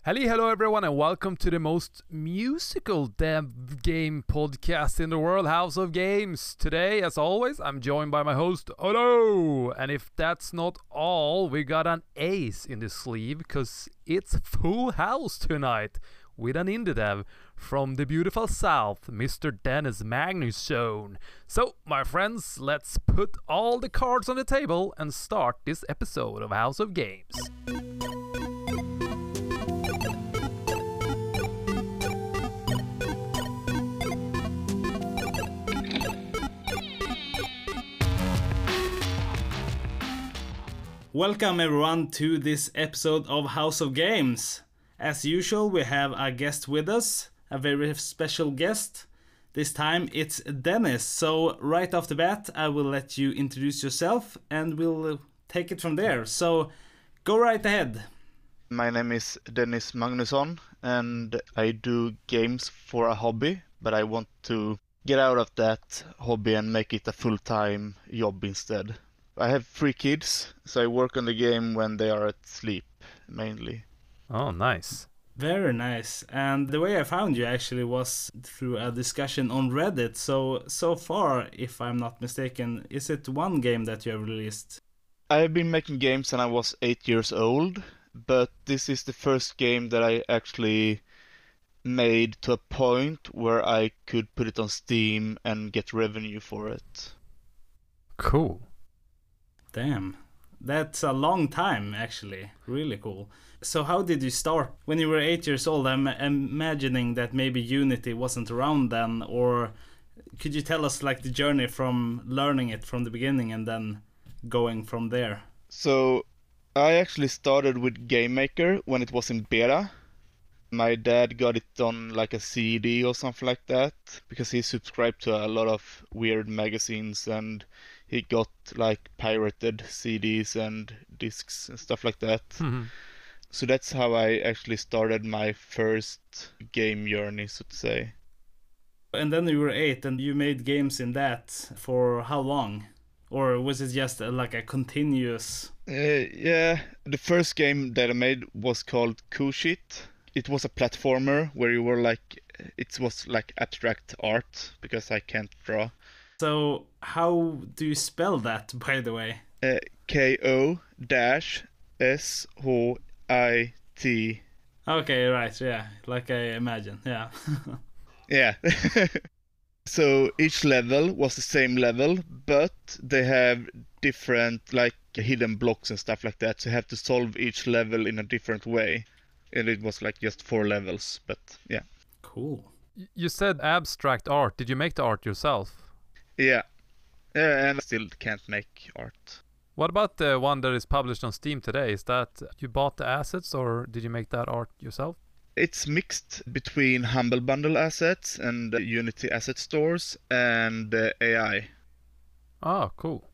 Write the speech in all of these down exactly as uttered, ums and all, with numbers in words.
Hello, hello everyone, and welcome to the most musical dev game podcast in the world, House of Games. Today, as always, I'm joined by my host, Odo. And if that's not all, we got an ace in the sleeve, because it's full house tonight with an indie dev from the beautiful South, Mister Dennis Magnusson. So, my friends, let's put all the cards on the table and start this episode of House of Games. Welcome everyone to this episode of House of Games. As usual, we have a guest with us, a very special guest. This time it's Dennis. So right off the bat, I will let you introduce yourself and we'll take it from there. So go right ahead. My name is Dennis Magnusson and I do games for a hobby, but I want to get out of that hobby and make it a full-time job instead. I have three kids, so I work on the game when they are at sleep, mainly. Oh, nice. Very nice. And the way I found you actually was through a discussion on Reddit. So, so far, if I'm not mistaken, is it one game that you have released? I have been making games since I was eight years old, but this is the first game that I actually made to a point where I could put it on Steam and get revenue for it. Cool. Damn, that's a long time actually. Really cool. So how did you start? When you were eight years old, I'm imagining that maybe Unity wasn't around then, or could you tell us like the journey from learning it from the beginning and then going from there? So I actually started with Game Maker when it was in beta. My dad got it on like a C D or something like that because he subscribed to a lot of weird magazines and he got like pirated C Ds and discs and stuff like that. Mm-hmm. So that's how I actually started my first game journey, so to say. And then you were eight and you made games in that for how long? Or was it just a, like a continuous... Uh, yeah, the first game that I made was called Kushit. It was a platformer where you were like, it was like abstract art because I can't draw. So how do you spell that, by the way? Uh, K O dash S H I T. Okay, right, yeah, like I imagine, yeah. Yeah. So each level was the same level, but they have different like hidden blocks and stuff like that. So you have to solve each level in a different way. And it was like just four levels, but yeah. Cool. You said abstract art. Did you make the art yourself? Yeah. Yeah, and I still can't make art. What about the one that is published on Steam today? Is that you bought the assets or did you make that art yourself? It's mixed between Humble Bundle assets and Unity asset stores and uh, A I. Oh, cool.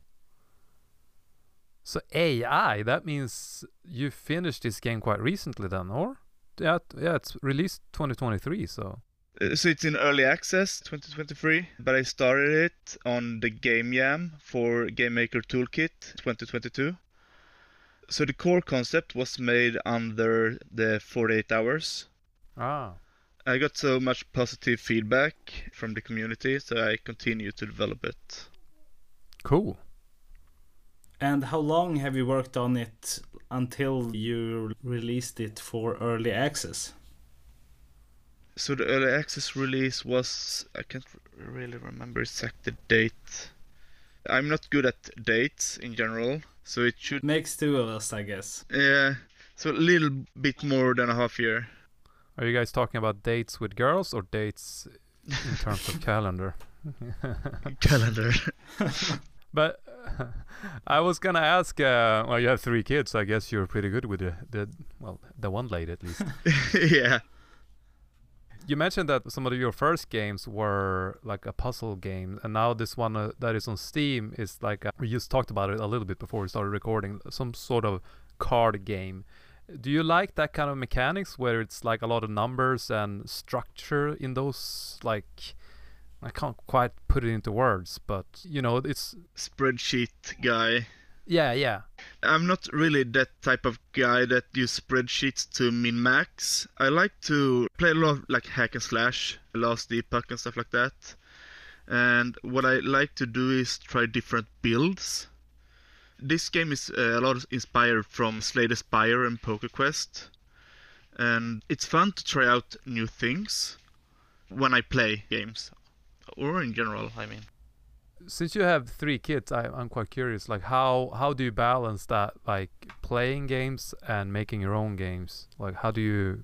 So A I, that means you finished this game quite recently then, or? Yeah, yeah, it's released twenty twenty-three, so... Uh, So it's in early access twenty twenty-three, but I started it on the Game Jam for Game Maker Toolkit twenty twenty-two. So the core concept was made under the forty-eight hours. Ah. I got so much positive feedback from the community, so I continue to develop it. Cool. And how long have you worked on it until you released it for early access? So the early access release was, I can't really remember exact date. I'm not good at dates in general, so it should... Makes two of us, I guess. Yeah, so a little bit more than a half year. Are you guys talking about dates with girls or dates in terms of calendar? Calendar. But uh, I was gonna ask, uh, well, you have three kids, so I guess you're pretty good with the, the well, the one lady at least. Yeah. You mentioned that some of your first games were like a puzzle game, and now this one uh, that is on Steam is like, a, we just talked about it a little bit before we started recording, some sort of card game. Do you like that kind of mechanics where it's like a lot of numbers and structure in those, like, I can't quite put it into words, but you know, it's... Spreadsheet guy. Yeah, yeah. I'm not really that type of guy that use spreadsheets to min-max. I like to play a lot of like hack and slash, Last Epoch and stuff like that. And what I like to do is try different builds. This game is uh, a lot inspired from Slay the Spire and PokerQuest. And it's fun to try out new things when I play games. Or in general, I mean. Since you have three kids, I, I'm quite curious. Like, how how do you balance that, like playing games and making your own games? Like, how do you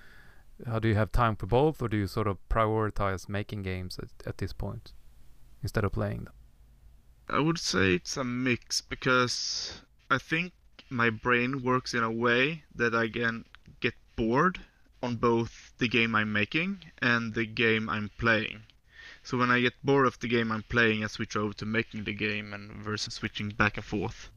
how do you have time for both, or do you sort of prioritize making games at, at this point instead of playing them? I would say it's a mix, because I think my brain works in a way that I can get bored on both the game I'm making and the game I'm playing. So when I get bored of the game I'm playing, I switch over to making the game, and versus switching back and forth.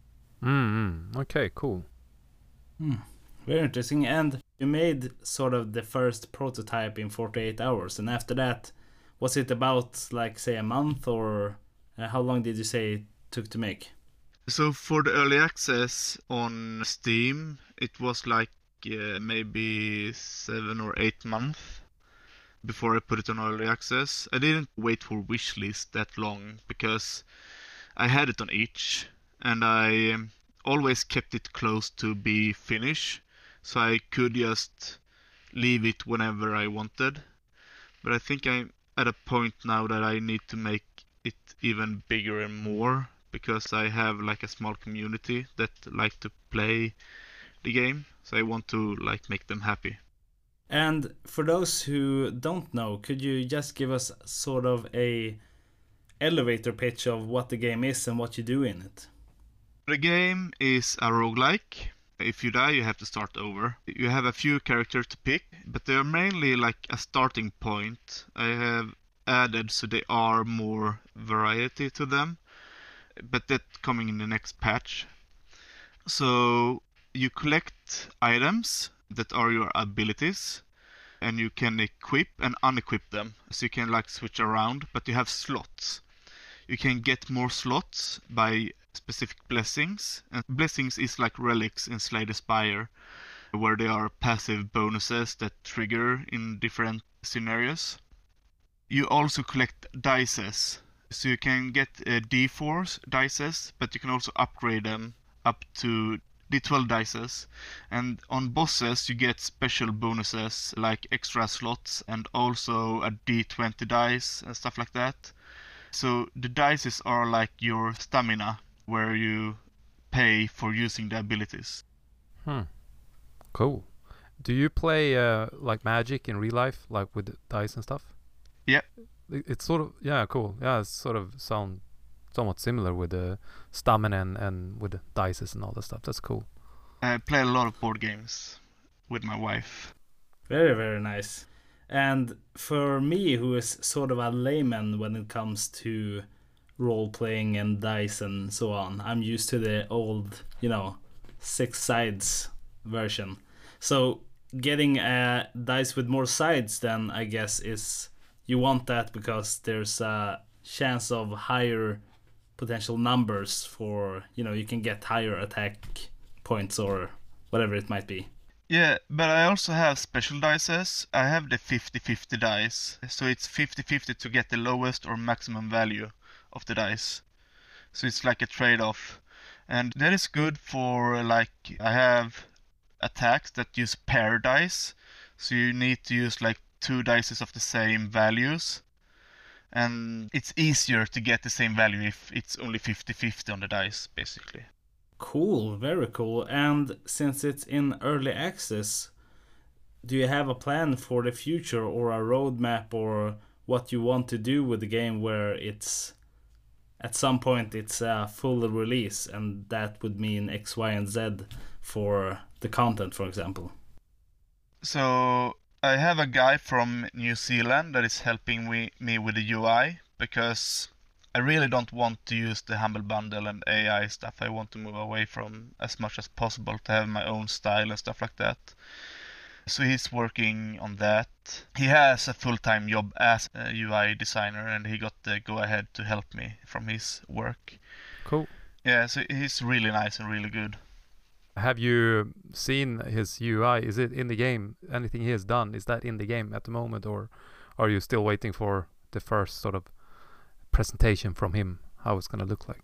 Mm-hmm. Okay, cool. Hmm. Very interesting. And you made sort of the first prototype in forty-eight hours, and after that, was it about like say a month, or uh, how long did you say it took to make? So for the early access on Steam, it was like uh, maybe seven or eight months before I put it on early access. I didn't wait for wishlist that long because I had it on itch, and I um, always kept it close to be finished, so I could just leave it whenever I wanted. But I think I'm at a point now that I need to make it even bigger and more, because I have like a small community that like to play the game, so I want to like make them happy. And for those who don't know, could you just give us sort of a elevator pitch of what the game is and what you do in it? The game is a roguelike. If you die, you have to start over. You have a few characters to pick, but they are mainly like a starting point. I have added so they are more variety to them, but that's coming in the next patch. So you collect items that are your abilities, and you can equip and unequip them, so you can like switch around, but you have slots. You can get more slots by specific blessings, and blessings is like relics in Slay the Spire, where they are passive bonuses that trigger in different scenarios. You also collect dices, so you can get uh, D four dices, but you can also upgrade them up to D twelve dices, and on bosses you get special bonuses like extra slots and also a D twenty dice and stuff like that. So the dices are like your stamina, where you pay for using the abilities. Hmm. Cool. Do you play uh, like Magic in real life, like with dice and stuff? Yeah. It, it's sort of yeah, cool. Yeah, it's sort of sound somewhat similar with the stamina and, and with the dices and all that stuff. That's cool. I play a lot of board games with my wife. Very, very nice. And for me, who is sort of a layman when it comes to role-playing and dice and so on, I'm used to the old, you know, six sides version. So getting a dice with more sides then, I guess, is you want that because there's a chance of higher potential numbers for, you know, you can get higher attack points or whatever it might be. Yeah, but I also have special dices. I have the fifty fifty dice, so it's fifty fifty to get the lowest or maximum value of the dice. So it's like a trade-off. And that is good for, like, I have attacks that use pair dice, so you need to use like two dices of the same values. And it's easier to get the same value if it's only fifty fifty on the dice, basically. Cool, very cool. And since it's in early access, do you have a plan for the future or a roadmap or what you want to do with the game where it's at some point it's a full release and that would mean X, Y, and Z for the content, for example? So I have a guy from New Zealand that is helping me, me with the U I, because I really don't want to use the Humble Bundle and A I stuff. I want to move away from as much as possible to have my own style and stuff like that. So he's working on that. He has a full-time job as a U I designer, and he got the go-ahead to help me from his work. Cool. Yeah, so he's really nice and really good. Have you seen his U I? Is it in the game? Anything he has done, is that in the game at the moment, or are you still waiting for the first sort of presentation from him, how it's gonna look like?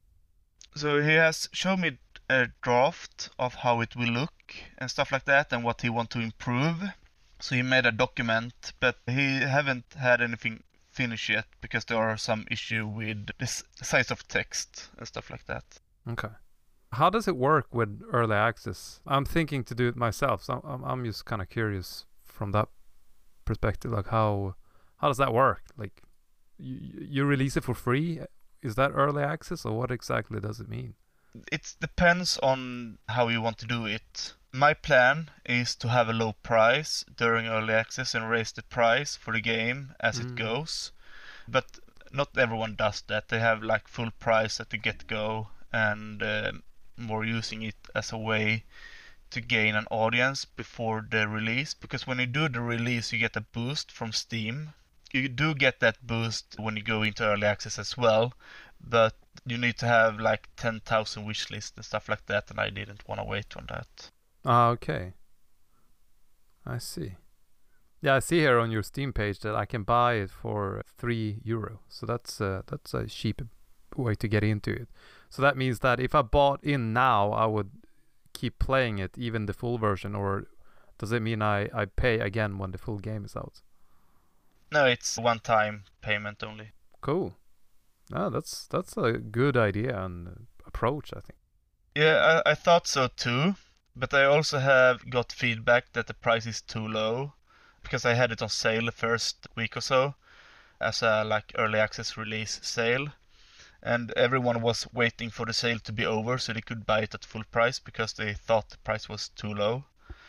So he has shown me a draft of how it will look and stuff like that, and what he want to improve. So he made a document, but he haven't had anything finished yet because there are some issue with the s- size of text and stuff like that. Okay. How does it work with early access? I'm thinking to do it myself, so I'm I'm just kind of curious from that perspective. Like how how does that work? Like you you release it for free? Is that early access, or what exactly does it mean? It depends on how you want to do it. My plan is to have a low price during early access and raise the price for the game as Mm. it goes. But not everyone does that. They have like full price at the get-go and uh, more using it as a way to gain an audience before the release. Because when you do the release, you get a boost from Steam. You do get that boost when you go into early access as well, but you need to have like ten thousand wish lists and stuff like that, and I didn't want to wait on that. Ah, okay. I see. Yeah, I see here on your Steam page that I can buy it for three euro. So that's uh, that's a cheap way to get into it. So that means that if I bought in now, I would keep playing it, even the full version, or does it mean I, I pay again when the full game is out? No, it's one-time payment only. Cool. No, that's that's a good idea and approach, I think. Yeah, I, I thought so too, but I also have got feedback that the price is too low because I had it on sale the first week or so as a like early access release sale, and everyone was waiting for the sale to be over so they could buy it at full price because they thought the price was too low.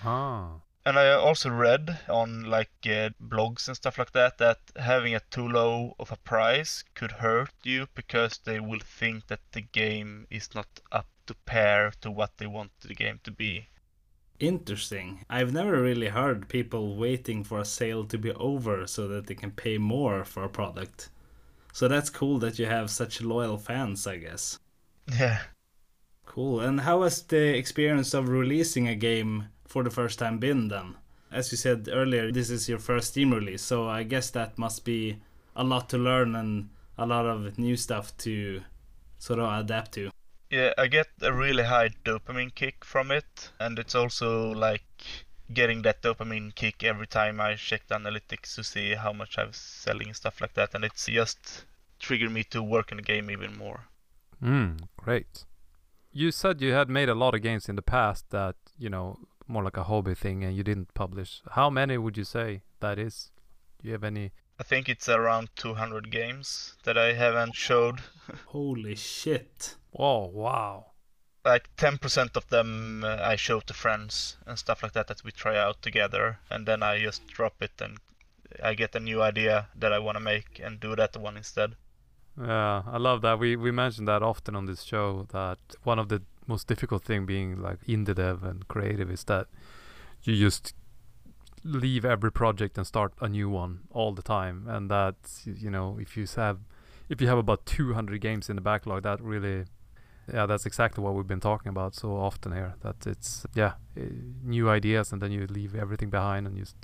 Ah. And I also read on like uh, blogs and stuff like that that having a too low of a price could hurt you because they will think that the game is not up to par to what they want the game to be. Interesting. I've never really heard people waiting for a sale to be over so that they can pay more for a product. So that's cool that you have such loyal fans, I guess. Yeah. Cool. And how has the experience of releasing a game for the first time been then? As you said earlier, this is your first Steam release, so I guess that must be a lot to learn and a lot of new stuff to sort of adapt to. Yeah, I get a really high dopamine kick from it, and it's also like getting that dopamine kick every time I check the analytics to see how much I'm selling and stuff like that, and it's just triggered me to work on the game even more. Mm, great. You said you had made a lot of games in the past that, you know, more like a hobby thing, and you didn't publish. How many would you say that is? Do you have any? I think it's around two hundred games that I haven't showed. Holy shit. Oh, wow. Like ten percent of them uh, I show to friends and stuff like that that we try out together, and then I just drop it and I get a new idea that I want to make and do that one instead. Yeah, I love that. We we mentioned that often on this show, that one of the most difficult thing being like indie dev and creative is that you just leave every project and start a new one all the time, and that, you know, if you have if you have about two hundred games in the backlog, that really, yeah, that's exactly what we've been talking about so often here, that it's, yeah, uh, new ideas, and then you leave everything behind and just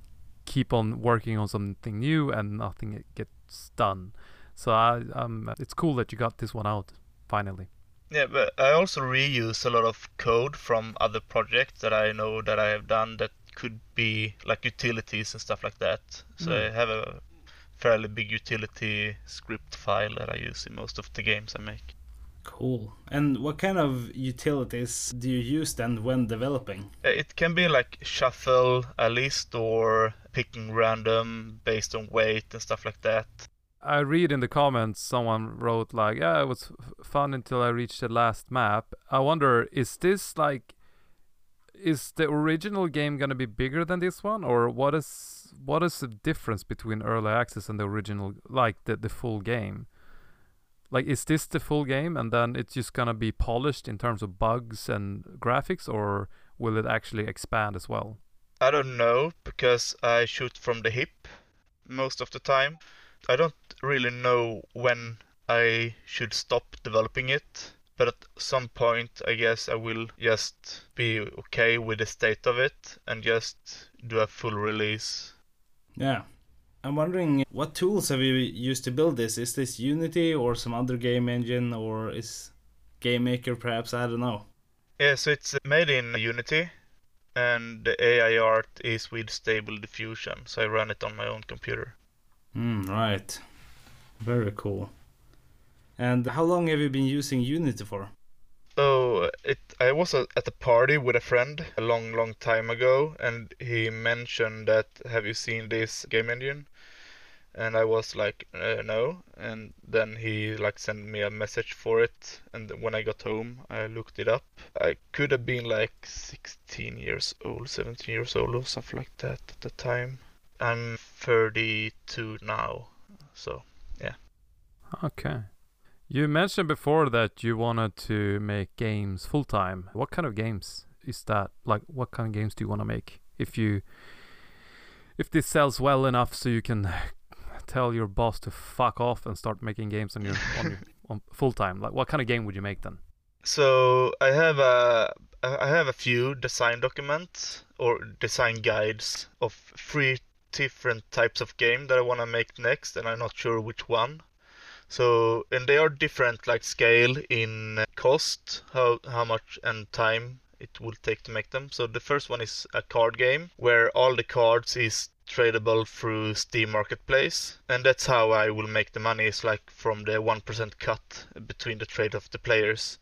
keep on working on something new and nothing gets done. So I, um, it's cool that you got this one out finally. Yeah, but I also reuse a lot of code from other projects that I know that I have done that could be like utilities and stuff like that. So Mm. I have a fairly big utility script file that I use in most of the games I make. Cool. And what kind of utilities do you use then when developing? Uh, It can be like shuffle a list or picking random based on weight and stuff like that. I read in the comments someone wrote like, yeah, it was f- fun until I reached the last map. I wonder, is this like, is the original game gonna be bigger than this one, or what is what is the difference between early access and the original, like the the full game? Like, is this the full game and then it's just gonna be polished in terms of bugs and graphics, or will it actually expand as well? I don't know because I shoot from the hip most of the time. I don't really know when I should stop developing it, But at some point, I guess I will just be okay with the state of it and just do a full release. Yeah. I'm wondering, what tools have you used to build this? Is this Unity or some other game engine, or is GameMaker perhaps? I don't know. Yeah, so it's made in Unity, and the A I art is with Stable Diffusion, so I run it on my own computer. Mm, right. Very cool. And how long have you been using Unity for? Oh, it. I was a, at a party with a friend a long, long time ago, and he mentioned that, have you seen this game engine? And I was like, uh, no. And then he like sent me a message for it, and when I got home, I looked it up. I could have been like sixteen years old, seventeen years old, or something like that at the time. I'm thirty-two now, so yeah. Okay. You mentioned before that you wanted to make games full time. What kind of games is that? Like, what kind of games do you want to make? If you, if this sells well enough, so you can tell your boss to fuck off and start making games on your on your on full time. Like, what kind of game would you make then? So I have a I have a few design documents or design guides of three different types of game that I want to make next, and I'm not sure which one. So, and they are different, like scale in cost, how how much and time it will take to make them. So the first one is a card game where all the cards is tradable through Steam Marketplace, and that's how I will make the money, is like from the one percent cut between the trade of the players.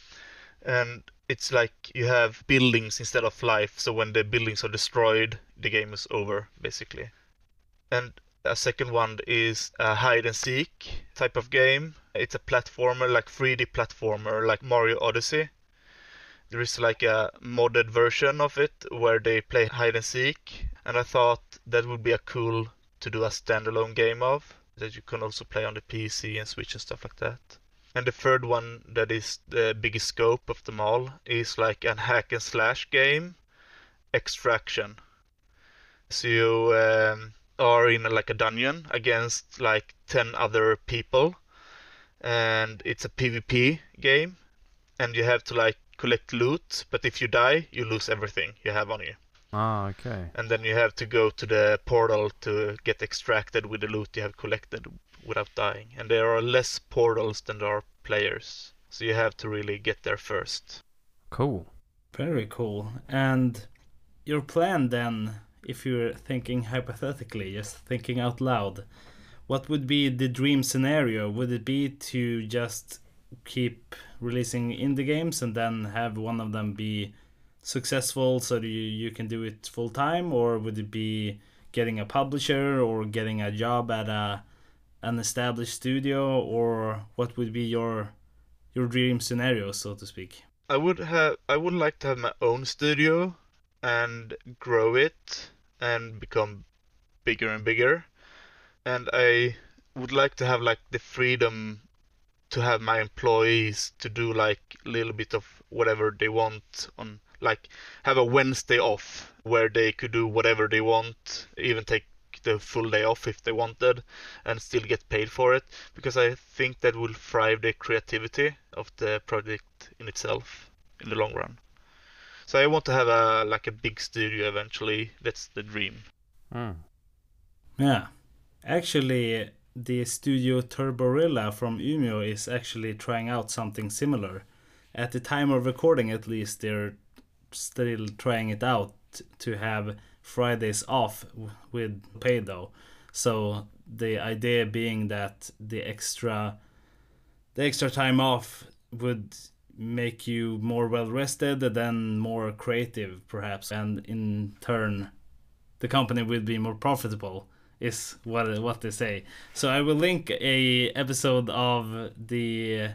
And it's like you have buildings instead of life, so when the buildings are destroyed, the game is over, basically. And a second one is a hide and seek type of game. It's a platformer, like three D platformer, like Mario Odyssey. There is like a modded version of it where they play hide and seek, and I thought that would be a cool to do a standalone game of, that you can also play on the P C and Switch and stuff like that. And the third one, that is the biggest scope of them all, is like a hack and slash game, Extraction. So you um, are in a, like a dungeon against like ten other people, and it's a PvP game, and you have to like collect loot, but if you die, you lose everything you have on you. Ah, okay. And then you have to go to the portal to get extracted with the loot you have collected without dying. And there are less portals than there are players, so you have to really get there first. Cool. Very cool. And your plan then, if you're thinking hypothetically, just thinking out loud, what would be the dream scenario? Would it be to just keep releasing indie games and then have one of them be successful so that you, you can do it full time, or would it be getting a publisher or getting a job at a an established studio, or what would be your your dream scenario, so to speak? I would have I would like to have my own studio and grow it and become bigger and bigger, and I would like to have like the freedom to have my employees to do like a little bit of whatever they want, on like have a Wednesday off where they could do whatever they want, even take the full day off if they wanted, and still get paid for it, because I think that will thrive the creativity of the project in itself in the long run. So I want to have a like a big studio eventually. That's the dream. Mm. Yeah. Actually, the studio Turborilla from Umeå is actually trying out something similar. At the time of recording, at least, they're still trying it out to have Fridays off with pay, though. So the idea being that the extra the extra time off would make you more well rested and then more creative, perhaps, and in turn the company will be more profitable, is what what they say. So I will link a episode of the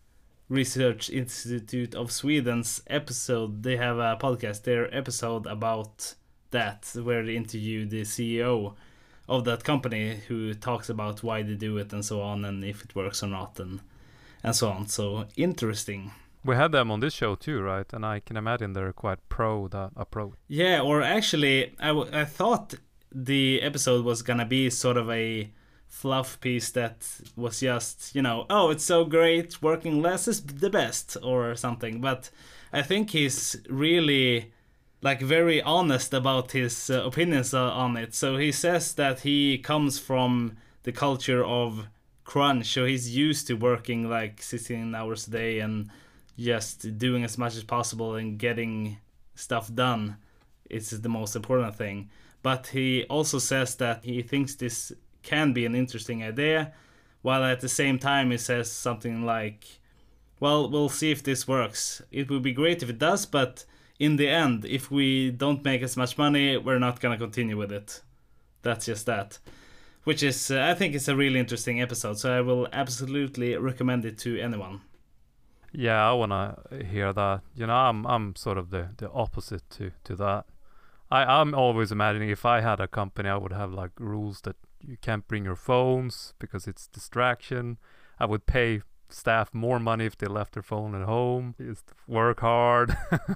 Research Institute of Sweden's episode. They have a podcast, their episode about that, where they interview the C E O of that company, who talks about why they do it and so on, and if it works or not, and and so on. So interesting. We had them on this show too, right? And I can imagine they're quite pro that approach. Yeah, or actually, I, w- I thought the episode was gonna be sort of a fluff piece that was just, you know, oh, it's so great, working less is the best or something. But I think he's really like very honest about his uh, opinions uh, on it. So he says that he comes from the culture of crunch, so he's used to working like sixteen hours a day and just doing as much as possible and getting stuff done. It's the most important thing. But he also says that he thinks this can be an interesting idea, while at the same time he says something like, well, we'll see if this works. It would be great if it does, but in the end, if we don't make as much money, we're not gonna continue with it. That's just that. Which is, uh, I think it's a really interesting episode, so I will absolutely recommend it to anyone. Yeah, I wanna hear that. You know, I'm I'm sort of the, the opposite to, to that. I, I'm always imagining if I had a company, I would have like rules that you can't bring your phones because it's distraction. I would pay staff more money if they left their phone at home. Just work hard.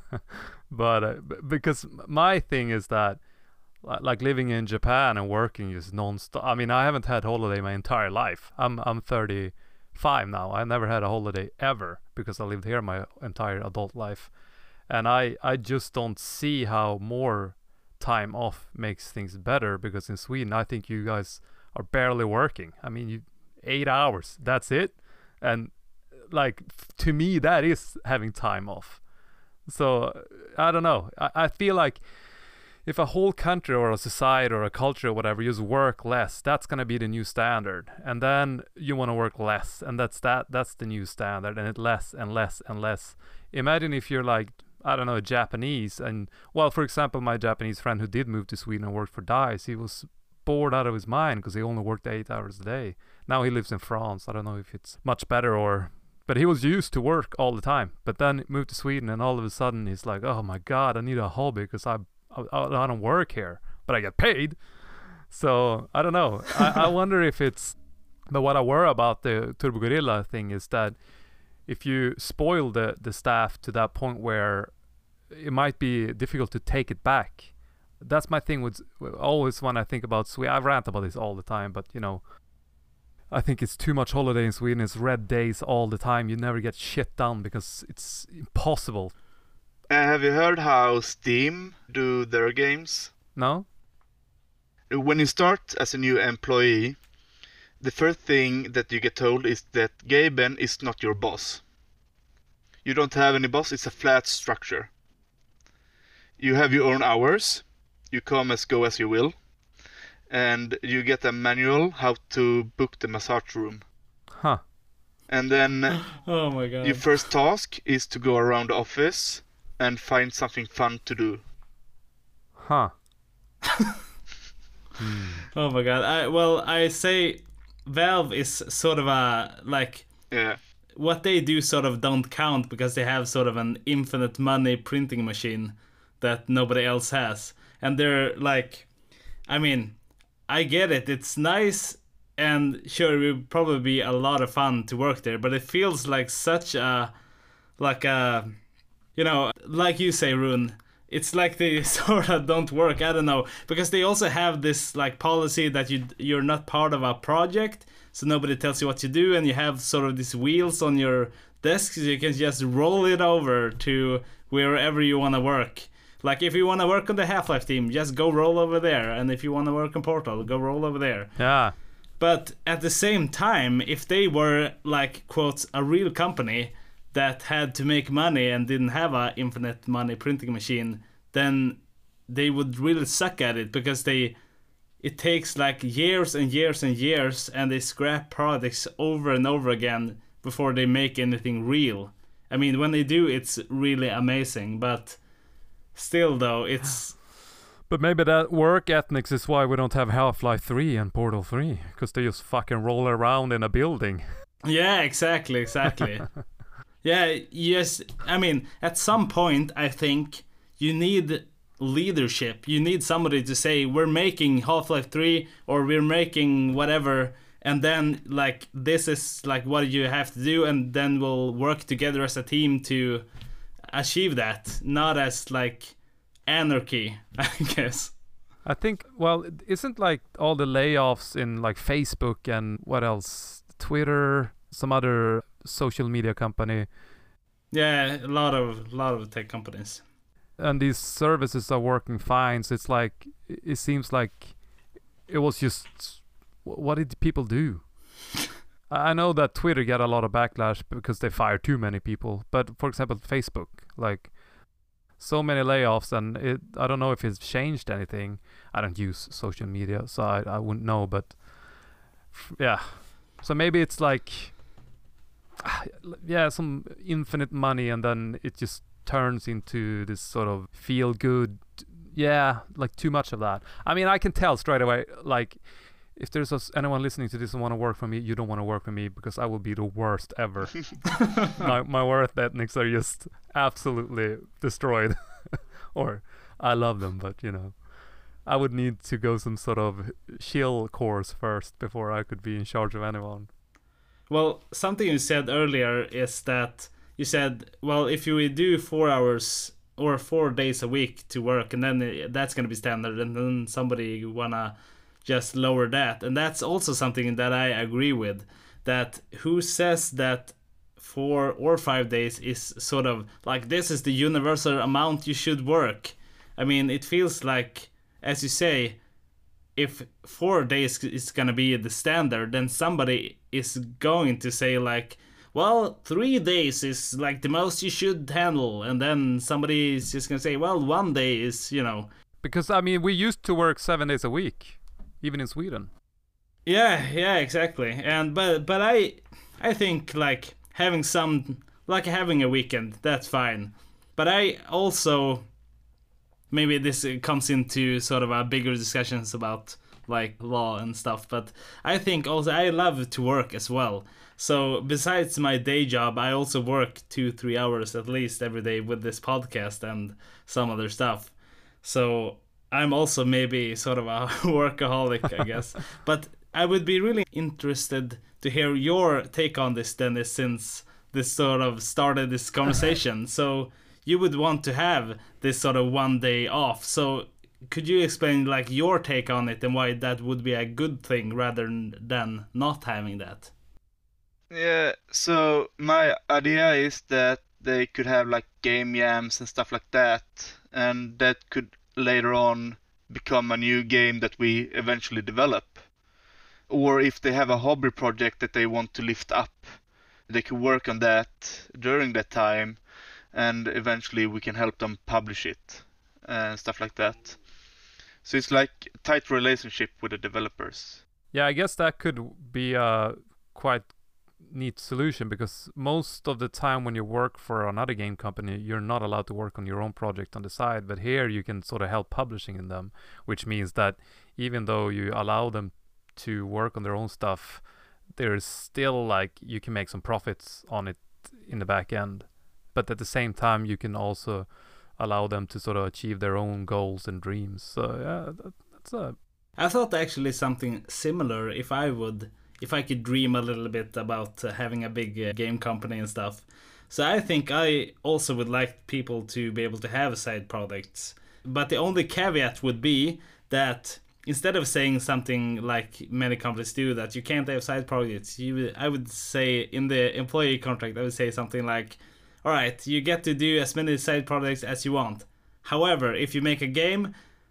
But uh, b- because my thing is that li- like living in Japan and working is non-stop. I mean, I haven't had holiday my entire life. I'm I'm thirty-five now. I never had a holiday ever because I lived here my entire adult life. And I, I just don't see how more time off makes things better, because in Sweden I think you guys are barely working. I mean, you eight hours, that's it. And like f- to me that is having time off. So I don't know. I, I feel like if a whole country or a society or a culture or whatever just work less, that's gonna be the new standard. And then you want to work less, and that's that. That's the new standard, and it less and less and less. Imagine if you're like, I don't know, Japanese, and well, for example, my Japanese friend who did move to Sweden and worked for DICE, he was bored out of his mind because he only worked eight hours a day. Now he lives in France. I don't know if it's much better or, but he was used to work all the time. But then moved to Sweden, and all of a sudden he's like, oh my God, I need a hobby because I, I I don't work here, but I get paid. So I don't know. I, I wonder if it's, but what I worry about the Turbo Gorilla thing is that if you spoil the the staff to that point where it might be difficult to take it back. That's my thing with always when I think about Sweden. I rant about this all the time, but you know, I think it's too much holiday in Sweden. It's red days all the time. You never get shit done because it's impossible. Uh, have you heard how Steam do their games? No? When you start as a new employee, the first thing that you get told is that Gaben is not your boss. You don't have any boss. It's a flat structure. You have your own hours. You come as go as you will. And you get a manual how to book the massage room. Huh. And then Oh my god. your first task is to go around the office and find something fun to do. Huh. hmm. Oh my god. I well, I say Valve is sort of a like Yeah. what they do sort of don't count because they have sort of an infinite money printing machine that nobody else has. And they're like, I mean, I get it. It's nice, and sure, it would probably be a lot of fun to work there, but it feels like such a, like a, you know, like you say, Rune, it's like they sort of don't work. I don't know, because they also have this like policy that you you're not part of a project, so nobody tells you what to do, and you have sort of these wheels on your desk, so you can just roll it over to wherever you want to work. Like if you want to work on the Half-Life team, just go roll over there, and if you want to work on Portal, go roll over there. Yeah. But at the same time, if they were like quotes a real company that had to make money and didn't have a infinite money printing machine, then they would really suck at it, because they it takes like years and years and years, and they scrap products over and over again before they make anything real. I mean, when they do, it's really amazing, but still though, it's But maybe that work ethics is why we don't have Half-Life three and Portal three, because they just fucking roll around in a building. yeah, exactly, exactly. Yeah, yes. I mean, at some point, I think you need leadership. You need somebody to say, we're making Half-Life three, or we're making whatever, and then, like, this is, like, what you have to do, and then we'll work together as a team to achieve that. Not as, like, anarchy, I guess. I think, well, it isn't like all the layoffs in like Facebook and what else? Twitter, some other social media company. Yeah, a lot of lot of tech companies. And these services are working fine. So it's like, it seems like it was just, what did people do? I know that Twitter got a lot of backlash because they fired too many people. But for example, Facebook, like so many layoffs, and it, I don't know if it's changed anything. I don't use social media, so I, I wouldn't know. But f- yeah, so maybe it's like, yeah, some infinite money, and then it just turns into this sort of feel good, yeah, like too much of that. I mean, I can tell straight away, like, if there's a, anyone listening to this and want to work for me, you don't want to work for me because I will be the worst ever. my, my work ethics are just absolutely destroyed. Or I love them, but you know, I would need to go some sort of chill course first before I could be in charge of anyone. Well, something you said earlier is that you said, well, if you do four hours or four days a week to work, and then that's going to be standard, and then somebody wanna just lower that. And that's also something that I agree with, that who says that four or five days is sort of like, this is the universal amount you should work. I mean, it feels like, as you say, if four days is gonna be the standard, then somebody is going to say like, well, three days is like the most you should handle, and then somebody is just gonna say, well, one day is, you know. Because I mean, we used to work seven days a week, even in Sweden. Yeah, yeah, exactly. And but but I I think like having some, like having a weekend, that's fine. But I also, maybe this comes into sort of a bigger discussions about like law and stuff, but I think also I love to work as well. So besides my day job, I also work two, three hours at least every day with this podcast and some other stuff. So I'm also maybe sort of a workaholic, I guess. But I would be really interested to hear your take on this, Dennis, since this sort of started this conversation. So you would want to have this sort of one day off. So could you explain like your take on it and why that would be a good thing rather than not having that? Yeah, so my idea is that they could have like game jams and stuff like that, and that could later on become a new game that we eventually develop. Or if they have a hobby project that they want to lift up, they could work on that during that time, and eventually we can help them publish it and stuff like that. So it's like a tight relationship with the developers. Yeah, I guess that could be a quite neat solution, because most of the time when you work for another game company, you're not allowed to work on your own project on the side, but here you can sort of help publishing in them, which means that even though you allow them to work on their own stuff, there's still like you can make some profits on it in the back end, but at the same time you can also allow them to sort of achieve their own goals and dreams. So yeah, that, that's a I thought actually something similar, if I would if I could dream a little bit about uh, having a big uh, game company and stuff. So I think I also would like people to be able to have side projects. But the only caveat would be that instead of saying something like many companies do, that you can't have side projects, you, I would say in the employee contract, I would say something like, all right, you get to do as many side projects as you want. However, if you make a game,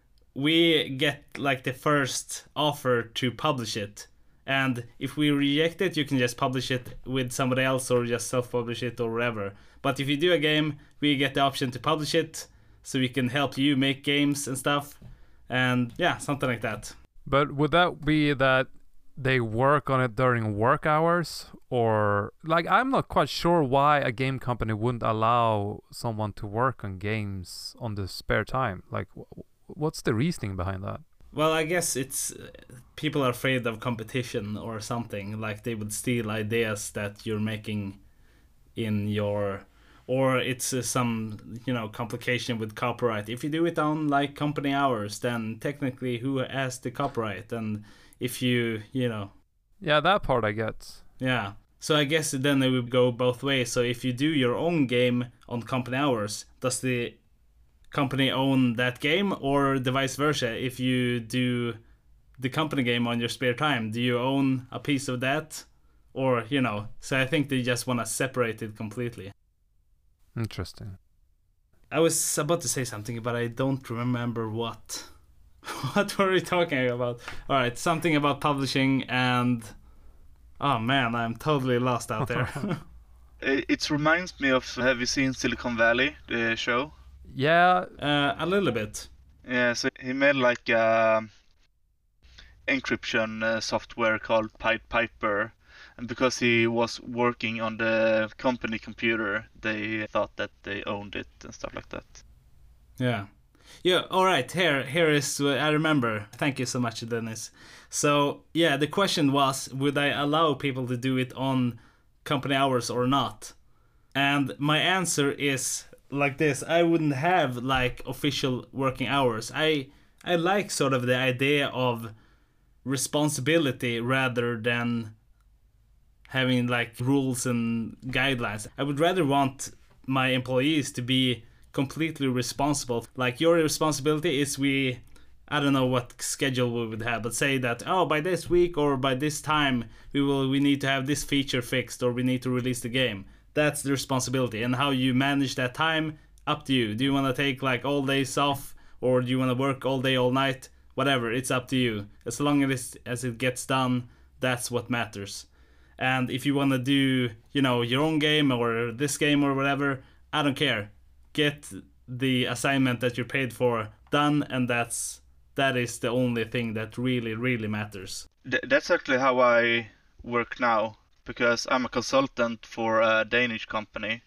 we get like the first offer to publish it. And if we reject it, you can just publish it with somebody else or just self-publish it or whatever. But if you do a game, we get the option to publish it, so we can help you make games and stuff. And yeah, something like that. But would that be that they work on it during work hours? Or, like, I'm not quite sure why a game company wouldn't allow someone to work on games on the spare time. Like, what's the reasoning behind that? Well, I guess it's uh, people are afraid of competition or something. Like they would steal ideas that you're making in your, or it's uh, some, you know, complication with copyright. If you do it on like company hours, then technically who has the copyright? And if you, you know. Yeah, that part I get. Yeah. So I guess then it would go both ways. So if you do your own game on company hours, does the company own that game, or the vice versa? If you do the company game on your spare time, do you own a piece of that? Or, you know, so I think they just want to separate it completely. Interesting. I was about to say something, but I don't remember what. What were we talking about? All right, something about publishing and... Oh man, I'm totally lost out there. It, it reminds me of, have you seen Silicon Valley, the show? Yeah. Uh, a little bit. Yeah, so he made like a encryption uh, software called Pied Piper. And because he was working on the company computer, they thought that they owned it and stuff like that. Yeah. Yeah, all right. Here here is uh, I remember. Thank you so much, Dennis. So, yeah, the question was, would I allow people to do it on company hours or not? And my answer is like this. I wouldn't have like official working hours. I I like sort of the idea of responsibility rather than having like rules and guidelines. I would rather want my employees to be completely responsible. Like, your responsibility is we, I don't know what schedule we would have, but say that, oh, by this week or by this time we will we need to have this feature fixed, or we need to release the game. That's the responsibility. And how you manage that time, up to you. Do you want to take like all days off, or do you want to work all day all night? Whatever, it's up to you. As long as as it gets done, that's what matters. And if you want to do, you know, your own game or this game or whatever, I don't care. Get the assignment that you're paid for done, and that's that is the only thing that really, really matters. Th- that's actually how I work now, because I'm a consultant for a Danish company,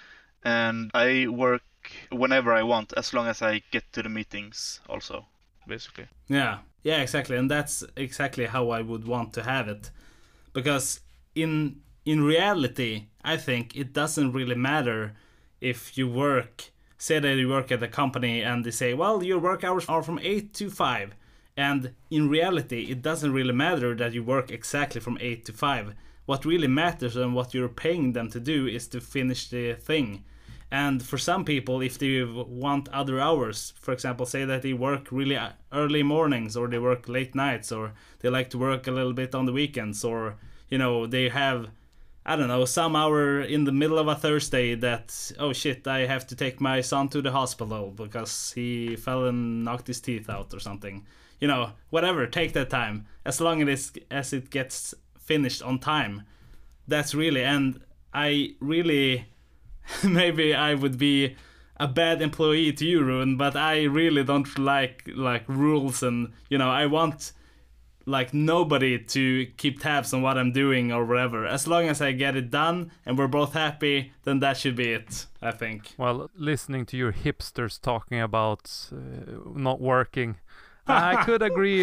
and I work whenever I want, as long as I get to the meetings also, basically. Yeah, yeah, exactly. And that's exactly how I would want to have it. Because in in reality, I think it doesn't really matter if you work, say that you work at a company and they say, well, your work hours are from eight to five. And in reality, it doesn't really matter that you work exactly from eight to five. What really matters and what you're paying them to do is to finish the thing. And for some people, if they want other hours, for example, say that they work really early mornings, or they work late nights, or they like to work a little bit on the weekends, or, you know, they have, I don't know, some hour in the middle of a Thursday that, oh shit, I have to take my son to the hospital because he fell and knocked his teeth out or something. You know, whatever, take that time. As long as, as it gets finished on time. That's really, and I really, maybe I would be a bad employee to you, Ruin, but I really don't like, like, rules and, you know, I want... like nobody to keep tabs on what I'm doing or whatever. As long as I get it done and we're both happy, then that should be it, I think. Well, listening to your hipsters talking about uh, not working, I could agree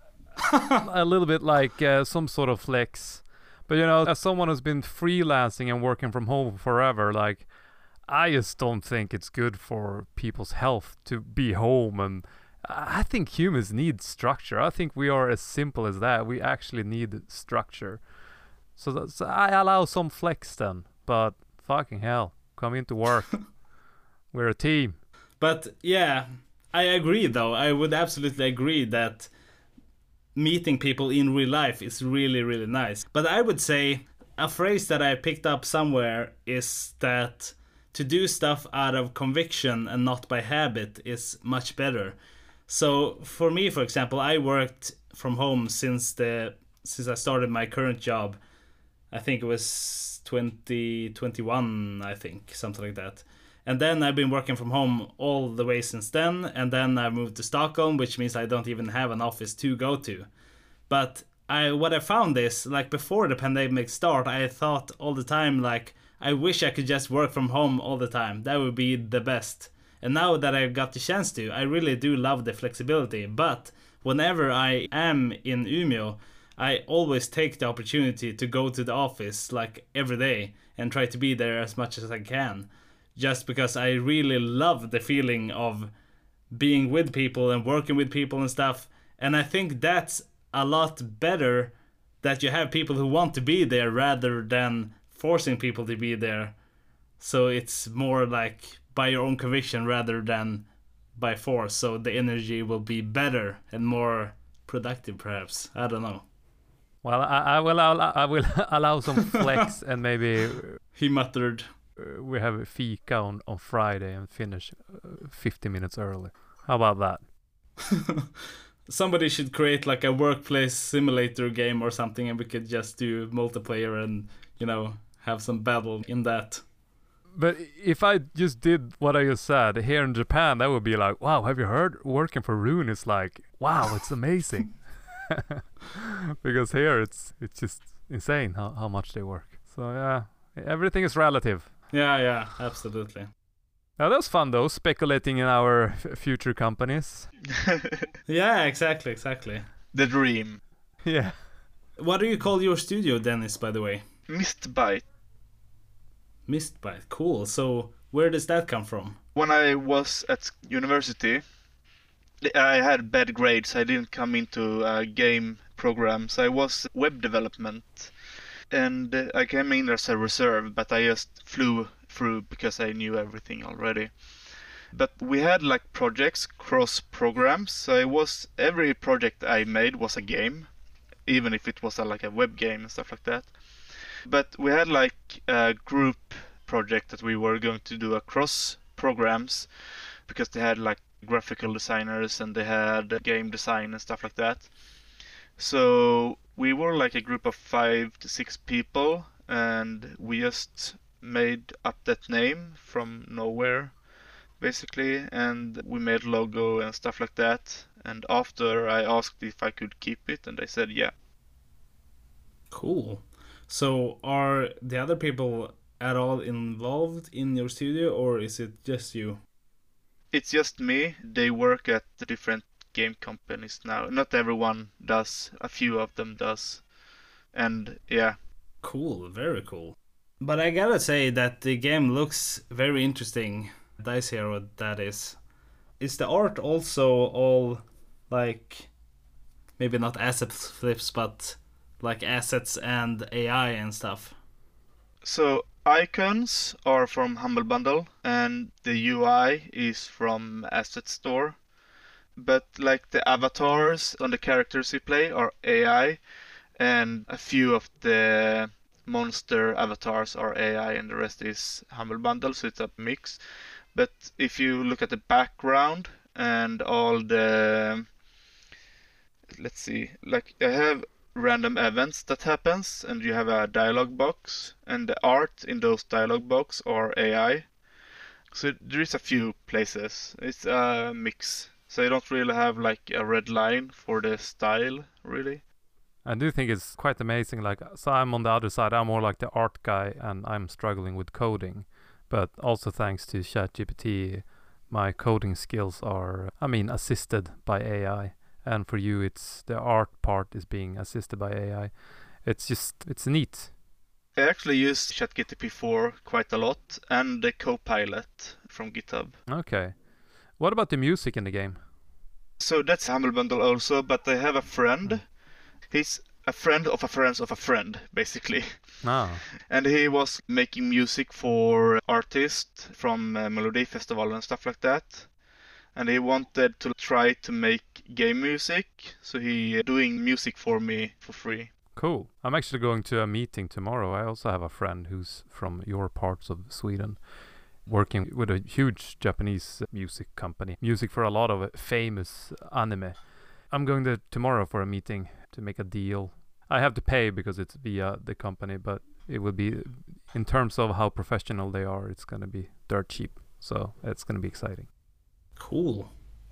a little bit, like uh, some sort of flex. But, you know, as someone who's been freelancing and working from home forever, like, I just don't think it's good for people's health to be home. And I think humans need structure. I think we are as simple as that. We actually need structure. So, that's, I allow some flex then. But fucking hell, come into work. We're a team. But yeah, I agree though. I would absolutely agree that meeting people in real life is really, really nice. But I would say a phrase that I picked up somewhere is that to do stuff out of conviction and not by habit is much better. So for me, for example, I worked from home since the since I started my current job. I think it was twenty twenty-one, I think, something like that. And then I've been working from home all the way since then. And then I moved to Stockholm, which means I don't even have an office to go to. But I what I found is, like, before the pandemic started, I thought all the time, like, I wish I could just work from home all the time. That would be the best. And now that I got the chance to, I really do love the flexibility. But whenever I am in Umeå, I always take the opportunity to go to the office, like, every day and try to be there as much as I can. Just because I really love the feeling of being with people and working with people and stuff. And I think that's a lot better, that you have people who want to be there rather than forcing people to be there. So it's more like by your own conviction rather than by force, so the energy will be better and more productive, perhaps. I don't know. Well, I, I will allow, I will allow some flex, and maybe He muttered. uh, we have a fika on, on Friday and finish uh, fifty minutes early. How about that? Somebody should create like a workplace simulator game or something, and we could just do multiplayer and, you know, have some battle in that. But if I just did what I just said here in Japan, that would be like, wow, have you heard? Working for Rune is like, wow, it's amazing. Because here it's it's just insane how, how much they work. So yeah, everything is relative. Yeah, yeah, absolutely. Now that was fun though, speculating in our f- future companies. Yeah, exactly, exactly. The dream. Yeah. What do you call your studio, Dennis, by the way? Mistbite. Mistbite, cool. So where does that come from? When I was at university, I had bad grades. I didn't come into uh, game programs. I was web development, and uh, I came in as a reserve, but I just flew through because I knew everything already. But we had like projects cross programs. So it was every project I made was a game, even if it was a, like a web game and stuff like that. But we had like a group project that we were going to do across programs, because they had like graphical designers and they had game design and stuff like that. So we were like a group of five to six people, and we just made up that name from nowhere, basically, and we made logo and stuff like that. And after I asked if I could keep it, and they said yeah. Cool. So are the other people at all involved in your studio, or is it just you? It's just me. They work at the different game companies now. Not everyone does. A few of them does. And yeah. Cool, very cool. But I gotta say that the game looks very interesting. Dice Hero, that is. Is the art also all like, maybe not asset flips, but like assets and A I and stuff? So icons are from Humble Bundle, and the U I is from Asset Store. But like the avatars on the characters you play are A I, and a few of the monster avatars are A I, and the rest is Humble Bundle, so it's a mix. But if you look at the background and all the, let's see, like I have random events that happens, and you have a dialogue box, and the art in those dialogue box are A I. So there is a few places. It's a mix. So I don't really have like a red line for the style, really. I do think it's quite amazing. Like, so I'm on the other side. I'm more like the art guy, and I'm struggling with coding. But also thanks to ChatGPT, my coding skills are, I mean, assisted by A I. And for you, it's the art part is being assisted by A I. It's just, it's neat. I actually use ChatGPT four quite a lot, and the Copilot from GitHub. Okay. What about the music in the game? So that's Humble Bundle also, but I have a friend. He's a friend of a friend of a friend, basically. Ah. And he was making music for artists from uh, Melody Festival and stuff like that. And he wanted to try to make game music, so he doing music for me for free. Cool. I'm actually going to a meeting tomorrow. I also have a friend who's from your parts of Sweden, working with a huge Japanese music company, music for a lot of famous anime. I'm going there tomorrow for a meeting to make a deal. I have to pay because it's via the company, but it will be, in terms of how professional they are, it's going to be dirt cheap. So it's going to be exciting. Cool.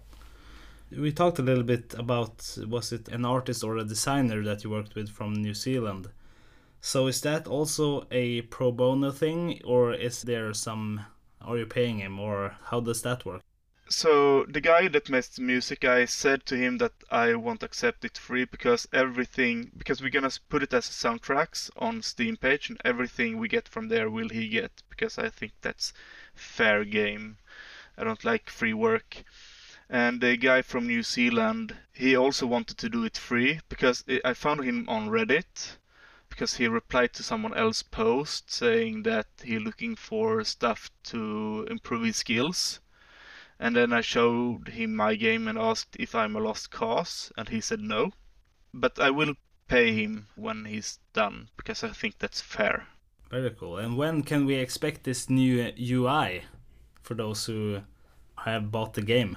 We talked a little bit about, was it an artist or a designer that you worked with from New Zealand? So is that also a pro bono thing, or is there some, are you paying him, or how does that work? So the guy that makes the music, I said to him that I won't accept it free, because everything, because we're gonna put it as soundtracks on Steam page, and everything we get from there will he get, because I think that's fair game. I don't like free work. And the guy from New Zealand, he also wanted to do it free, because I found him on Reddit, because he replied to someone else's post saying that he's looking for stuff to improve his skills. And then I showed him my game and asked if I'm a lost cause, and he said no. But I will pay him when he's done, because I think that's fair. Very cool. And when can we expect this new U I for those who have bought the game?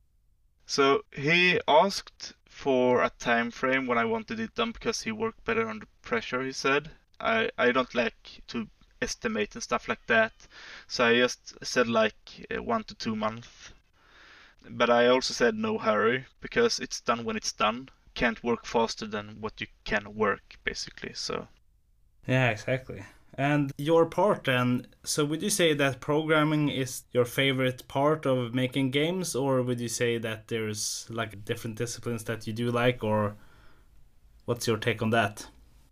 So he asked for a time frame when I wanted it done because he worked better under pressure, he said. I, I don't like to estimate and stuff like that. So I just said like uh, one to two months. But I also said no hurry, because it's done when it's done. Can't work faster than what you can work, basically. So yeah, exactly. And your part then, so would you say that programming is your favorite part of making games, or would you say that there's like different disciplines that you do like, or what's your take on that?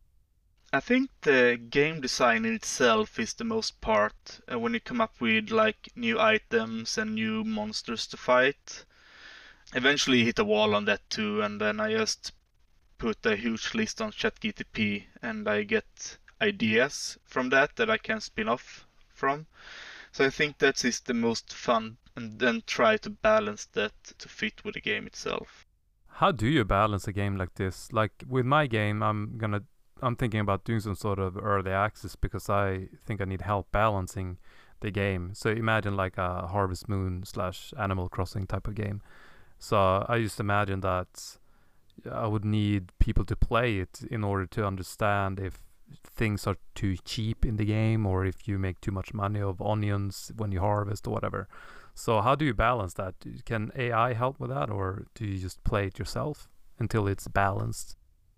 I think the game design in itself is the most part. Uh, when you come up with like new items and new monsters to fight. Eventually you hit a wall on that too, and then I just put a huge list on ChatGPT and I get ideas from that that I can spin off from. So I think that is the most fun, and then try to balance that to fit with the game itself. How do you balance a game like this? Like with my game, I'm gonna I'm thinking about doing some sort of early access because I think I need help balancing the game. So imagine like a Harvest Moon slash Animal Crossing type of game. So I just imagine that I would need people to play it in order to understand if things are too cheap in the game, or if you make too much money of onions when you harvest or whatever. So how do you balance that? Can A I help with that, or do you just play it yourself until it's balanced?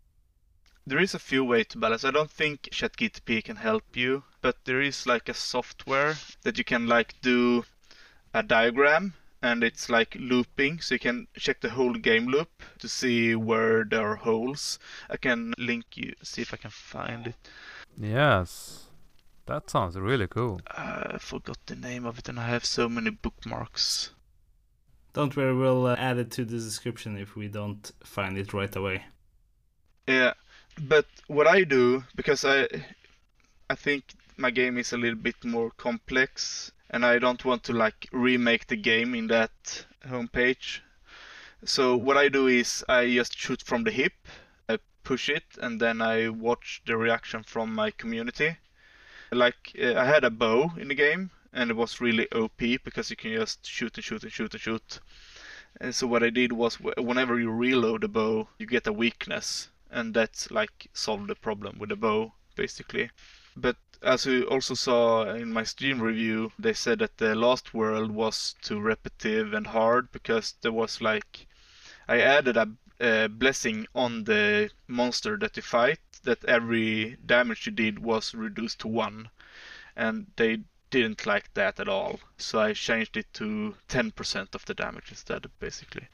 There is a few ways to balance. I don't think ChatGPT can help you, but there is like a software that you can like do a diagram, and it's like looping, so you can check the whole game loop to see where there are holes. I can link you, see if I can find it. Yes, that sounds really cool. Uh, I forgot the name of it, and I have so many bookmarks. Don't worry, we'll uh, add it to the description if we don't find it right away. Yeah, but what I do, because I, I think my game is a little bit more complex, and I don't want to like remake the game in that homepage. So what I do is I just shoot from the hip, I push it, and then I watch the reaction from my community. Like uh, I had a bow in the game, and it was really O P because you can just shoot and shoot and shoot and shoot. And so what I did was whenever you reload the bow, you get a weakness, and that's like solved the problem with the bow basically. But as we also saw in my Steam review, they said that the last world was too repetitive and hard because there was like, I added a, a blessing on the monster that you fight, that every damage you did was reduced to one, and they didn't like that at all. So I changed it to ten percent of the damage instead, basically.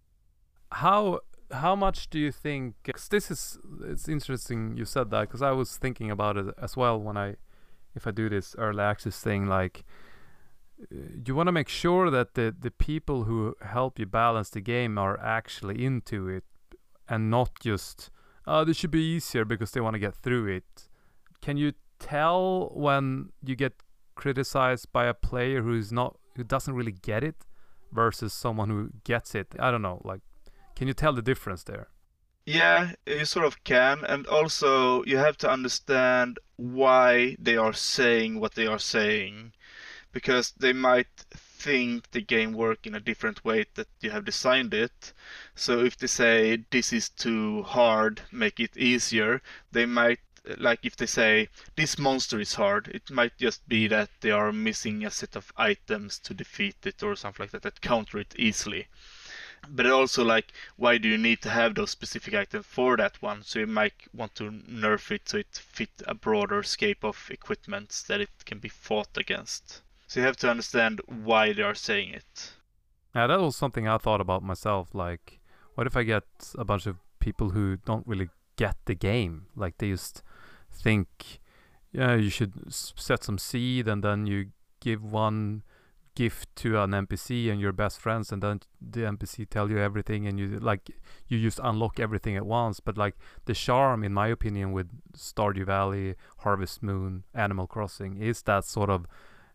How how much do you think, cause this is, it's interesting you said that, because I was thinking about it as well when I, if I do this early access thing, like you want to make sure that the, the people who help you balance the game are actually into it and not just, oh, this should be easier because they want to get through it. Can you tell when you get criticized by a player who's not, who doesn't really get it versus someone who gets it? I don't know, like, can you tell the difference there? Yeah, you sort of can, and also you have to understand why they are saying what they are saying, because they might think the game work in a different way that you have designed it. So if they say this is too hard, make it easier, they might, like if they say this monster is hard, it might just be that they are missing a set of items to defeat it or something like that that counter it easily. But also, like, why do you need to have those specific items for that one? So you might want to nerf it so it fit a broader scope of equipment that it can be fought against. So you have to understand why they are saying it. Yeah, that was something I thought about myself. Like, what if I get a bunch of people who don't really get the game? Like, they just think, yeah, you should s- set some seed and then you give one gift to an N P C and your best friends, and then the N P C tell you everything, and you like you just unlock everything at once. But like the charm, in my opinion, with Stardew Valley, Harvest Moon, Animal Crossing is that sort of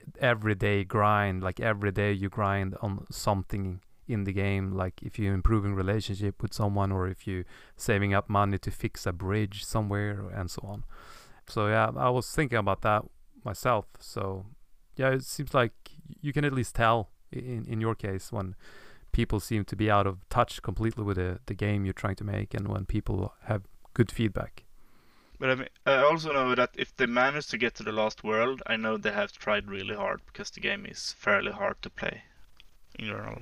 everyday grind, like every day you grind on something in the game, like if you're improving relationship with someone, or if you saving up money to fix a bridge somewhere, and so on. So yeah, I was thinking about that myself. So yeah, it seems like you can at least tell in in your case when people seem to be out of touch completely with the, the game you're trying to make, and when people have good feedback. But I mean, I also know that if they manage to get to the last world, I know they have tried really hard, because the game is fairly hard to play in general.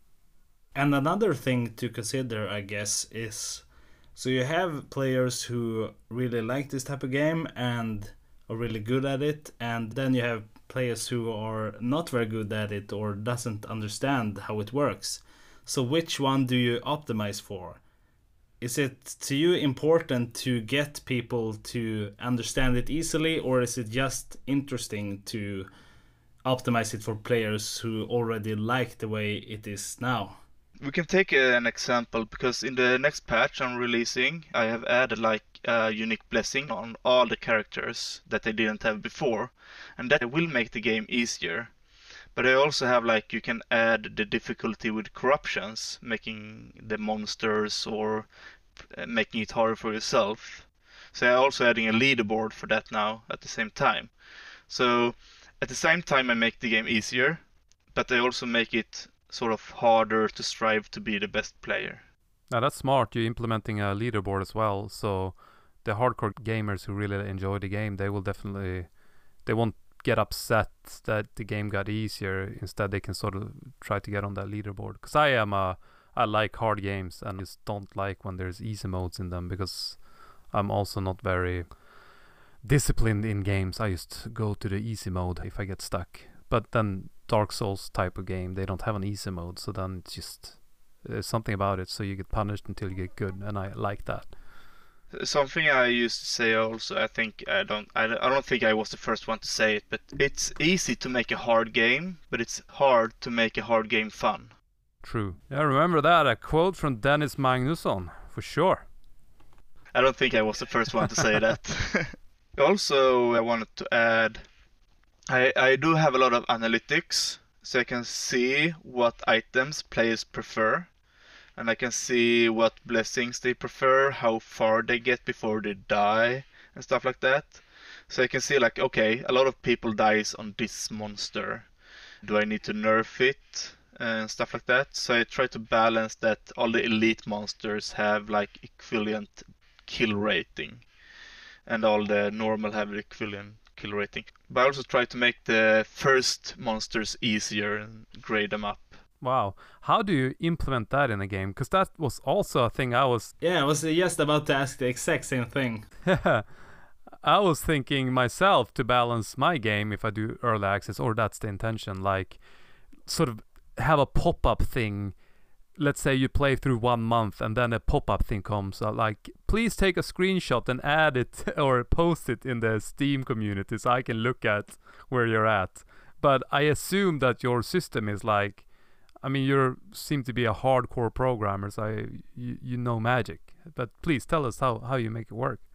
And another thing to consider, I guess, is so you have players who really like this type of game and are really good at it, and then you have players who are not very good at it or doesn't understand how it works. So which one do you optimize for? Is it to you important to get people to understand it easily, or is it just interesting to optimize it for players who already like the way it is now? We can take an example, because in the next patch I'm releasing, I have added like a unique blessing on all the characters that they didn't have before, and that will make the game easier. But I also have like, you can add the difficulty with corruptions, making the monsters or making it harder for yourself. So I'm also adding a leaderboard for that now at the same time. So at the same time I make the game easier, but I also make it sort of harder to strive to be the best player. Now that's smart. You're implementing a leaderboard as well, so the hardcore gamers who really enjoy the game, they will definitely, they won't get upset that the game got easier. Instead they can sort of try to get on that leaderboard. Because I am a I like hard games, and just don't like when there's easy modes in them, because I'm also not very disciplined in games. I just go to the easy mode if I get stuck. But then Dark Souls type of game, they don't have an easy mode, so then it's just, there's something about it, so you get punished until you get good, and I like that. Something I used to say also, I think I don't I don't think I was the first one to say it, but it's easy to make a hard game, but it's hard to make a hard game fun. True. Yeah, remember that, a quote from Dennis Magnusson, for sure. I don't think I was the first one to say that. Also, I wanted to add, I, I do have a lot of analytics, so I can see what items players prefer, and I can see what blessings they prefer, how far they get before they die, and stuff like that. So I can see like, okay, a lot of people dies on this monster. Do I need to nerf it? And stuff like that. So I try to balance that all the elite monsters have like equivalent kill rating, and all the normal have equivalent kill rating. But I also try to make the first monsters easier and grade them up. Wow. How do you implement that in a game? Because that was also a thing I was... Yeah, I was just about to ask the exact same thing. I was thinking myself to balance my game if I do early access, or that's the intention, like sort of have a pop-up thing. Let's say you play through one month and then a pop-up thing comes, uh, like please take a screenshot and add it or post it in the Steam community so I can look at where you're at. But I assume that your system is like, I mean, you seem to be a hardcore programmer, so I, you, you know magic. But please tell us how, how you make it work.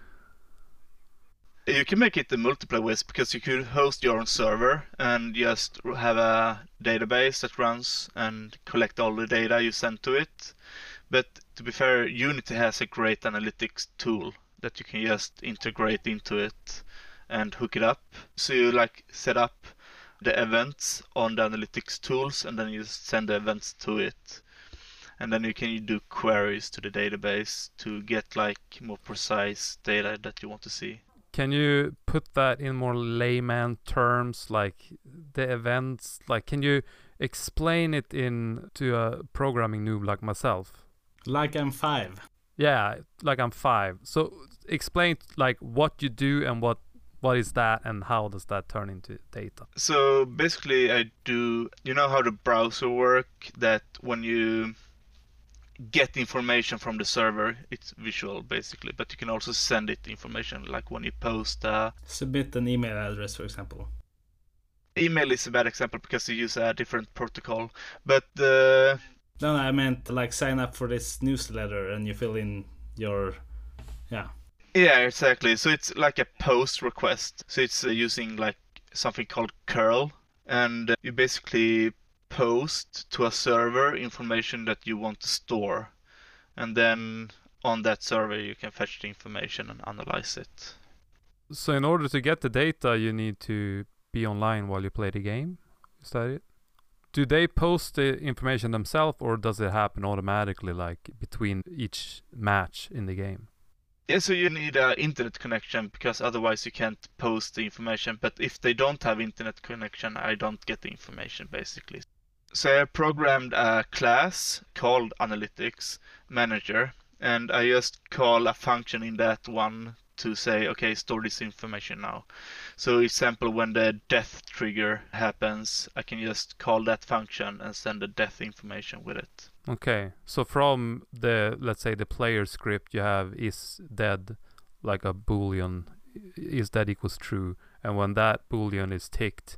You can make it the multiplayer ways, because you could host your own server and just have a database that runs and collect all the data you send to it. But to be fair, Unity has a great analytics tool that you can just integrate into it and hook it up. So you like set up the events on the analytics tools, and then you just send the events to it. And then you can do queries to the database to get like more precise data that you want to see. Can you put that in more layman terms, like the events? Like, can you explain it in to a programming noob like myself? Like I'm five. Yeah, like I'm five. So explain like what you do and what what is that and how does that turn into data? So basically, I do. You know how the browser work? That when you get information from the server, it's visual basically, but you can also send it information, like when you post uh submit an email address, for example. Email is a bad example because you use a different protocol, but uh no, no I meant like sign up for this newsletter and you fill in your yeah yeah exactly. So it's like a post request, so it's uh, using like something called curl, and you basically post to a server information that you want to store, and then on that server you can fetch the information and analyze it. So in order to get the data, you need to be online while you play the game? Is that it? Do they post the information themselves, or does it happen automatically, like between each match in the game? Yeah, so you need an internet connection, because otherwise you can't post the information. But if they don't have internet connection, I don't get the information, basically. So I programmed a class called Analytics Manager, and I just call a function in that one to say, okay, store this information now. So example, when the death trigger happens, I can just call that function and send the death information with it. Okay, so from the, let's say the player script, you have is dead, like a boolean, is dead equals true, and when that boolean is ticked,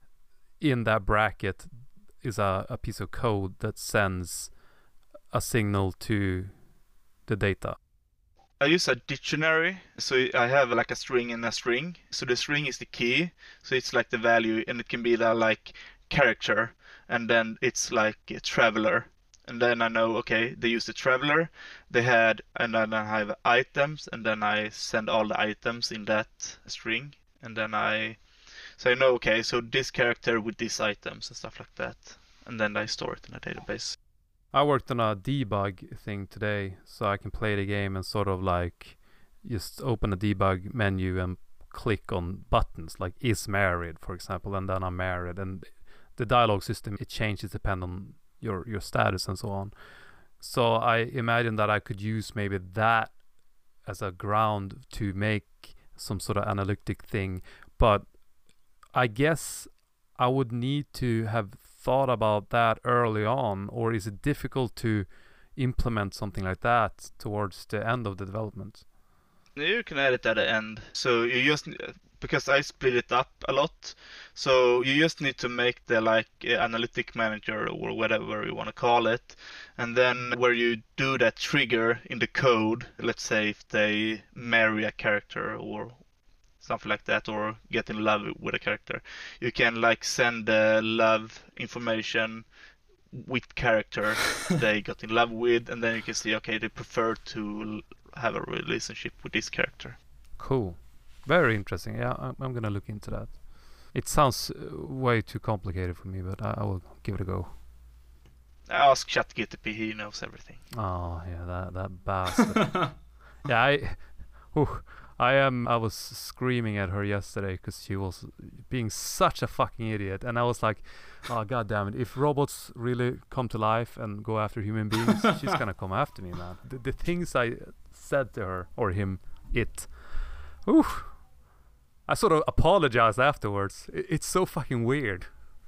in that bracket is a, a piece of code that sends a signal to the data. I use a dictionary, so I have like a string and a string. So the string is the key, so it's like the value, and it can be the like character, and then it's like a traveler. And then I know, okay, they used the traveler, they had, and then I have items, and then I send all the items in that string, and then I, so I know, okay, so this character with these items and stuff like that, and then I store it in a database. I worked on a debug thing today, so I can play the game and sort of like just open a debug menu and click on buttons, like is married, for example, and then I'm married, and the dialogue system, it changes depending on your your status and so on. So I imagine that I could use maybe that as a ground to make some sort of analytic thing, but I guess I would need to have thought about that early on, or is it difficult to implement something like that towards the end of the development? You can add it at the end. So you just, because I split it up a lot, so you just need to make the like uh, analytic manager or whatever you want to call it, and then where you do that trigger in the code, let's say if they marry a character or something like that, or get in love with a character, you can like send the love information with character they got in love with, and then you can see, okay, they prefer to have a relationship with this character. Cool. Very interesting. Yeah, I'm, I'm gonna look into that. It sounds uh, way too complicated for me, but I, I will give it a go. Ask ChatGPT, he knows everything. Oh yeah, that that bastard. Yeah, I, whew, I am. I was screaming at her yesterday because she was being such a fucking idiot, and I was like, "Oh god damn it! If robots really come to life and go after human beings, she's gonna come after me, man." The, the things I said to her or him, it, ooh, I sort of apologized afterwards. It, it's so fucking weird.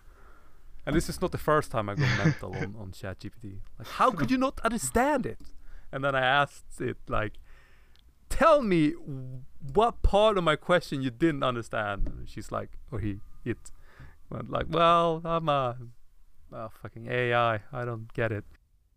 And this is not the first time I go mental on, on ChatGPT. Like, how could you not understand it? And then I asked it, like, tell me what part of my question you didn't understand. And she's like, or he, it went like, well, I'm a, a fucking A I. I don't get it.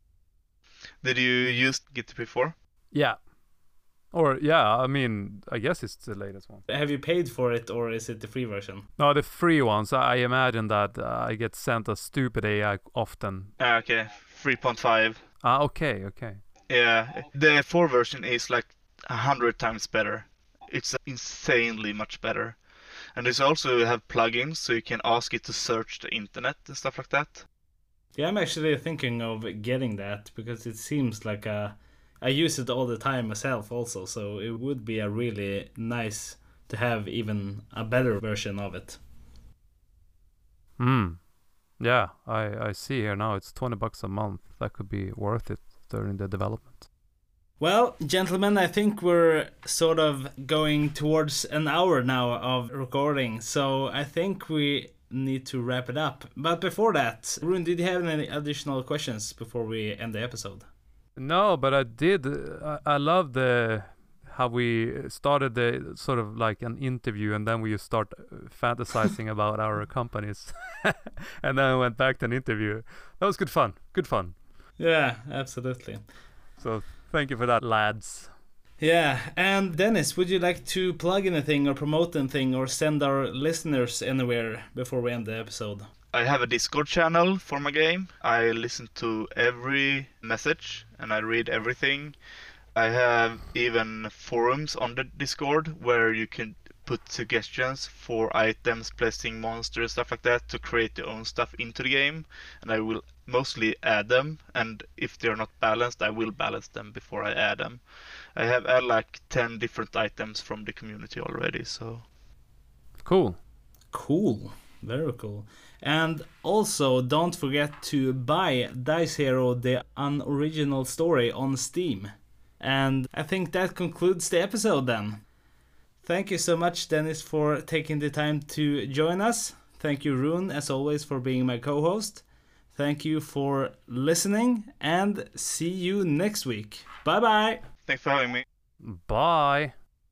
Did you use G T P four? Yeah. Or, yeah, I mean, I guess it's the latest one. Have you paid for it, or is it the free version? No, the free ones. I imagine that uh, I get sent a stupid A I often. Ah, okay, three point five. Ah, okay, okay. Yeah, the four version is like a hundred times better. It's insanely much better. And there's also have plugins, so you can ask it to search the internet and stuff like that. Yeah, I'm actually thinking of getting that, because it seems like a... I use it all the time myself also, so it would be a really nice to have even a better version of it. Hmm. Yeah, I, I see here now it's twenty bucks a month. That could be worth it during the development. Well, gentlemen, I think we're sort of going towards an hour now of recording, so I think we need to wrap it up. But before that, Rune, did you have any additional questions before we end the episode? No, but I did. I, I love the how we started the sort of like an interview, and then we just start fantasizing about our companies, and then I went back to an interview. That was good fun. Good fun. Yeah, absolutely. So thank you for that, lads. Yeah, and Dennis, would you like to plug anything or promote anything or send our listeners anywhere before we end the episode? I have a Discord channel for my game. I listen to every message and I read everything. I have even forums on the Discord where you can put suggestions for items, placing monsters, stuff like that, to create your own stuff into the game. And I will mostly add them, and if they're not balanced, I will balance them before I add them. I have added like ten different items from the community already, so... Cool. Cool. Very cool. And also, don't forget to buy Dice Hero the Unoriginal Story on Steam. And I think that concludes the episode then. Thank you so much, Dennis, for taking the time to join us. Thank you, Rune, as always, for being my co-host. Thank you for listening, and see you next week. Bye-bye! Thanks for having me. Bye.